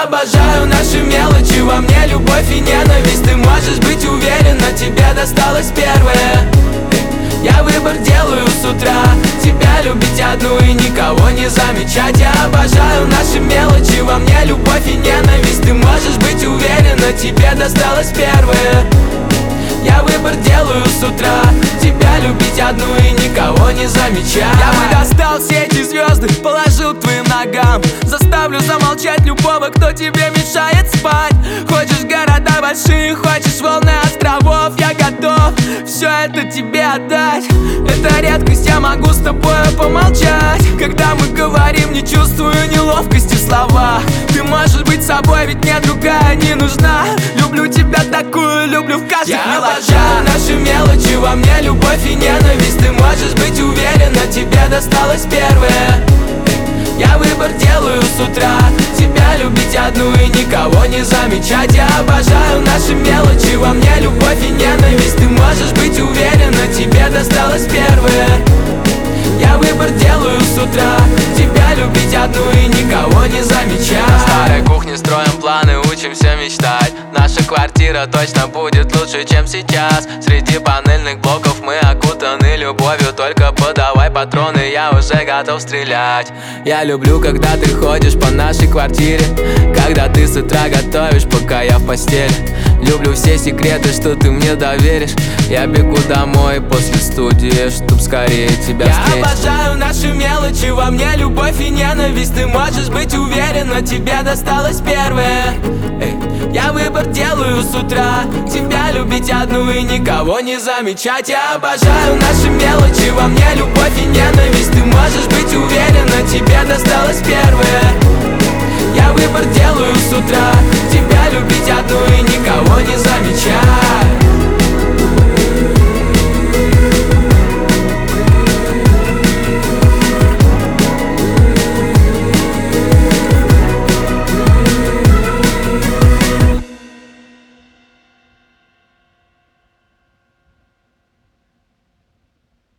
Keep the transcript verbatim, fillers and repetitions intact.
обожаю наши мелочи, во мне любовь и ненависть. Ты можешь быть уверена, тебе досталось первое. Я выбор делаю с утра, тебя любить одну и никого не замечать. Я обожаю наши мелочи, во мне любовь и ненависть. Ты можешь быть уверена, тебе досталось первое. Я выбор делаю с утра, тебя любить одну и никого не замечать. Я бы достал все эти звезды, положил к твоим ногам. Заставлю замолчать любого, кто тебе мешает спать. Хочешь города большие, хочешь волны островов, я готов все это тебе отдать. Это редкость, я могу с тобой помолчать. Когда мы говорим, не чувствую неловкости в словах. Ты можешь быть собой, ведь мне другая не нужна. Люблю тебя такую, люблю в каждых Я мелочах. обожаю наши мелочи, во мне любовь и ненависть. Ты можешь быть уверена, тебе досталось первое. Я выбор делаю с утра, тебя любить одну и никого не замечать. Я обожаю наши мелочи, во мне любовь и ненависть. Ты можешь быть уверена, тебе досталось первое. Я выбор делаю с утра, тебя любить одну и никого не замечать. На старой кухне строим планы, учимся мечтать. Наша квартира точно будет лучше, чем сейчас. Среди панельных блоков мы окутаны любовью. Только подавай патроны, я уже готов стрелять. Я люблю, когда ты ходишь по нашей квартире, когда ты с утра готовишь, пока я в постели. Люблю все секреты, что ты мне доверишь. Я бегу домой после студии, чтоб скорее тебя встретить. Я обожаю наши мелочи, во мне любовь и ненависть. Ты можешь быть уверена, тебе досталось первое. Эй, я выбор делаю с утра, тебя любить одну и никого не замечать. Я обожаю наши мелочи, во мне любовь и ненависть. Ты можешь быть уверена, тебе досталось первое. Я выбор делаю с утра, тебя любить одну и никого не замечать.